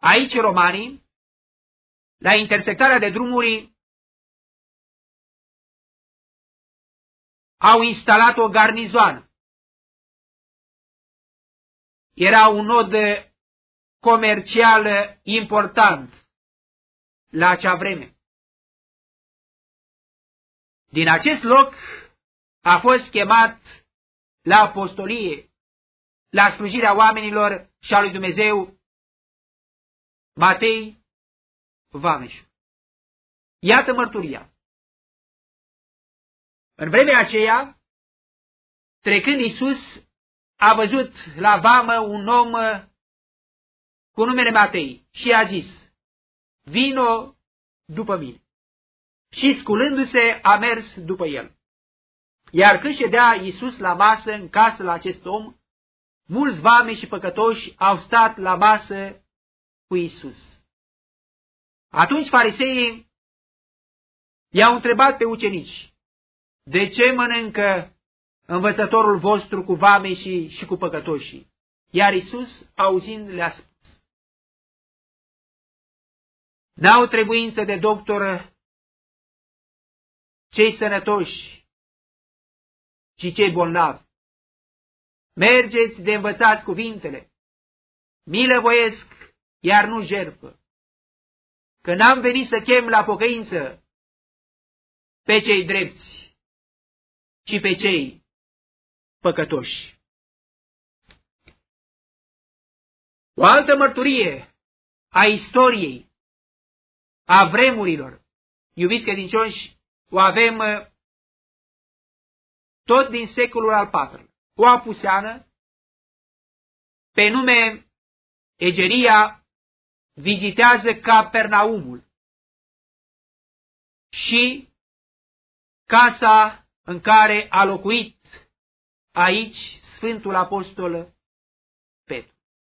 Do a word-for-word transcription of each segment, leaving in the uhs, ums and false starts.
Aici romanii, la intersectarea de drumuri, au instalat o garnizoană. Era un nod comercial important la acea vreme. Din acest loc a fost chemat la apostolie, la slujirea oamenilor și a lui Dumnezeu, Matei Vameșu. Iată mărturia. În vremea aceea, trecând Iisus, a văzut la vamă un om cu numele Matei și a zis: vino după mine. Și sculându-se a mers după el. Iar când ședea Iisus la masă în casă la acest om, mulți vame și păcătoși au stat la masă cu Iisus. Atunci fariseii i-au întrebat pe ucenici: de ce mănâncă învățătorul vostru cu vame și, și cu păcătoșii? Iar Iisus, auzind, le-a spus: n-au trebuință de doctor cei sănătoși, ci cei bolnavi. Mergeți de învățați cuvintele: milă voiesc, iar nu jertfă, că n-am venit să chem la pocăință pe cei drepți, ci pe cei păcătoși. O altă mărturie a istoriei, a vremurilor, iubiți credincioși, o avem tot din secolul al patrulea. O apuseană pe nume Egeria vizitează Capernaumul și casa în care a locuit aici Sfântul Apostol Petru.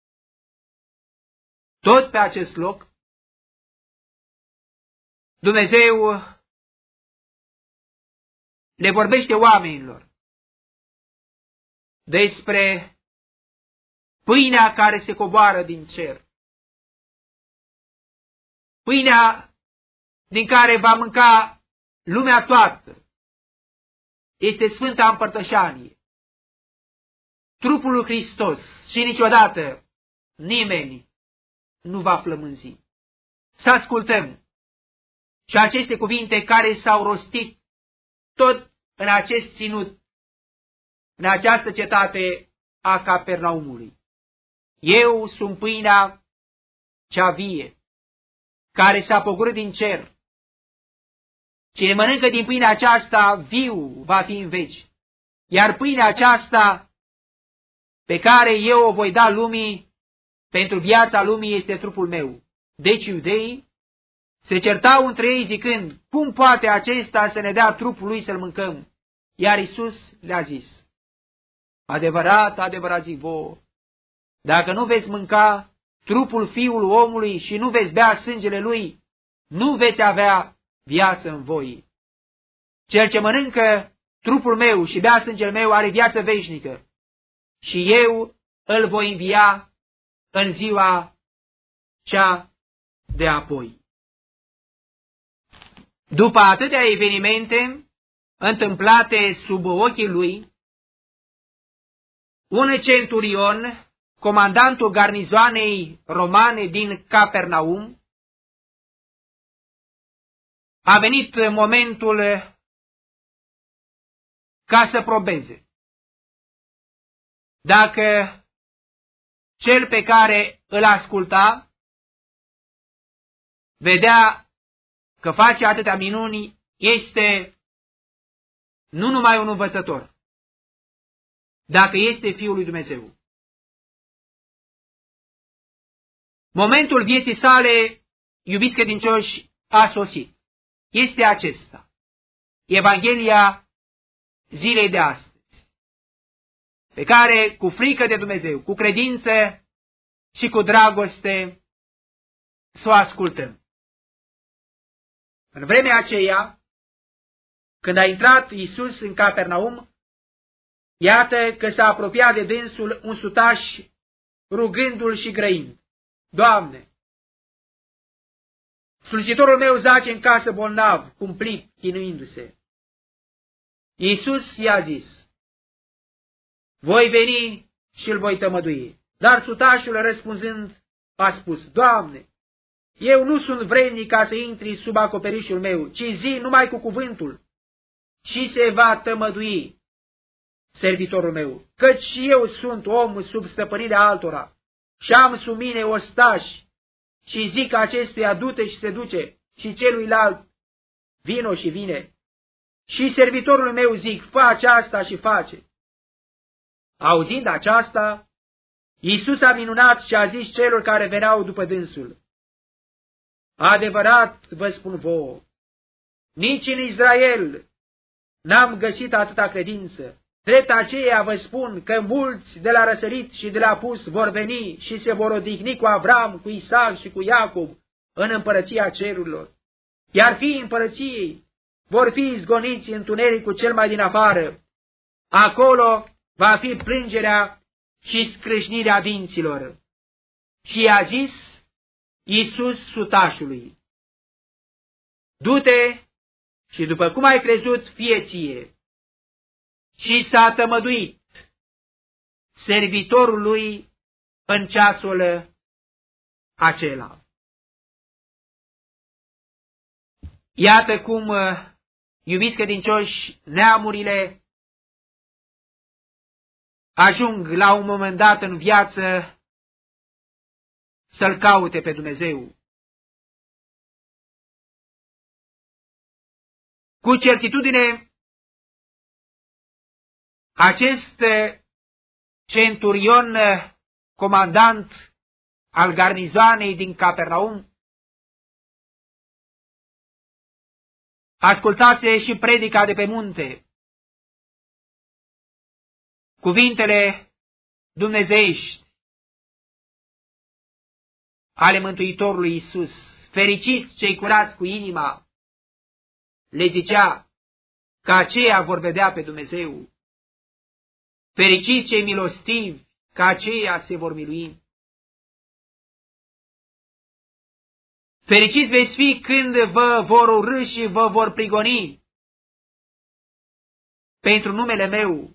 Tot pe acest loc Dumnezeu le vorbește oamenilor despre pâinea care se coboară din cer, pâinea din care va mânca lumea toată. Este Sfânta Împărtășanie, trupul lui Hristos, și niciodată nimeni nu va flămânzi. Să ascultăm și aceste cuvinte care s-au rostit tot în acest ținut, în această cetate a Capernaumului. Eu sunt pâinea cea vie, care s-a pogorât din cer. Cine mănâncă din pâinea aceasta, viu va fi în veci. Iar pâinea aceasta pe care eu o voi da lumii, pentru viața lumii, este trupul meu. Deci iudeii se certau între ei zicând: cum poate acesta să ne dea trupul lui să-l mâncăm? Iar Iisus le-a zis: adevărat, adevărat zic vouă, dacă nu veți mânca trupul Fiului omului și nu veți bea sângele lui, nu veți avea viață în voi. Cel ce mănâncă trupul meu și bea sângele meu are viață veșnică și eu îl voi învia în ziua cea de apoi. După atâtea evenimente întâmplate sub ochii lui, un centurion, comandantul garnizoanei romane din Capernaum, a venit momentul ca să probeze dacă cel pe care îl asculta vedea că face atâtea minuni este nu numai un învățător, dacă este Fiul lui Dumnezeu. Momentul vieții sale, iubiți credincioși, a sosit. Este acesta: Evanghelia zilei de astăzi, pe care, cu frică de Dumnezeu, cu credință și cu dragoste, să o ascultăm. În vremea aceea, când a intrat Iisus în Capernaum, iată că s-a apropiat de dânsul un sutaș, rugându-l și grăind: Doamne, slujitorul meu zace în casă bolnav, cumplit, chinuindu-se. Iisus i-a zis, voi veni și îl voi tămădui. Dar sutașul răspunzând a spus, Doamne, eu nu sunt vrednic ca să intri sub acoperișul meu, ci zi numai cu cuvântul și se va tămădui servitorul meu, căci și eu sunt om sub stăpânirea altora și am sub mine ostași și zic acestuia du-te și se duce și celuilalt vino și vine. Și servitorul meu zic, face asta și face. Auzind aceasta, Iisus a minunat și a zis celor care veneau după dânsul, adevărat vă spun vouă, nici în Israel n-am găsit atâta credință. Drept aceea vă spun că mulți de la răsărit și de la apus vor veni și se vor odihni cu Avram, cu Isaac și cu Iacob în împărăția cerurilor. Iar fiii împărăției vor fi izgoniți în întunericul cel mai din afară. Acolo va fi plângerea și scrâșnirea dinților. Și i-a zis Iisus sutașului, du-te și după cum ai crezut, fie ție. Și s-a tămăduit servitorul lui în ceasul acela. Iată cum, iubiți credincioși, neamurile ajung la un moment dat în viață să-L caute pe Dumnezeu. Cu certitudine, acest centurion, comandant al garnizoanei din Capernaum, ascultase și predica de pe munte, cuvintele dumnezeiești ale Mântuitorului Iisus. Fericiți cei curați cu inima, le zicea, că aceia vor vedea pe Dumnezeu. Fericiți cei milostivi, că aceia se vor milui. Fericiți veți fi când vă vor urâ și vă vor prigoni pentru numele meu.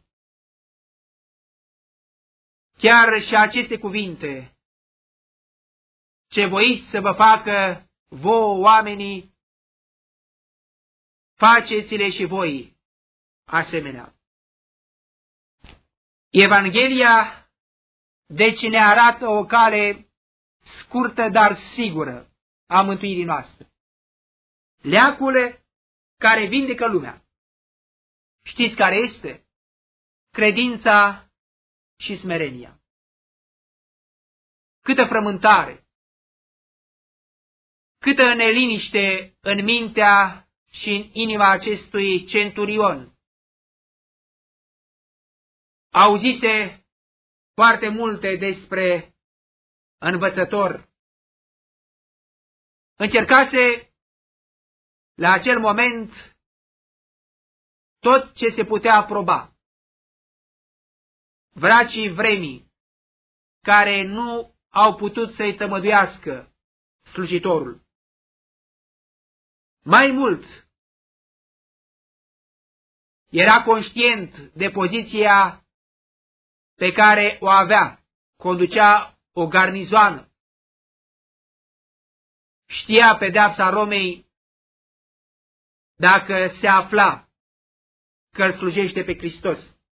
Chiar și aceste cuvinte, ce voiți să vă facă vouă oamenii, faceți-le și voi asemenea. Evanghelia deci ne arată o cale scurtă, dar sigură a mântuirii noastre. Leacul care vindecă lumea. Știți care este? Credința și smerenia. Câtă frământare, câtă neliniște în mintea și în inima acestui centurion. Auzise foarte multe despre învățător. Încercase la acel moment tot ce se putea aproba. Vracii vremii care nu au putut să-i tămăduiască slujitorul. Mai mult, era conștient de poziția pe care o avea, conducea o garnizoană. Știa pedeapsa Romei dacă se afla că îl slujește pe Hristos.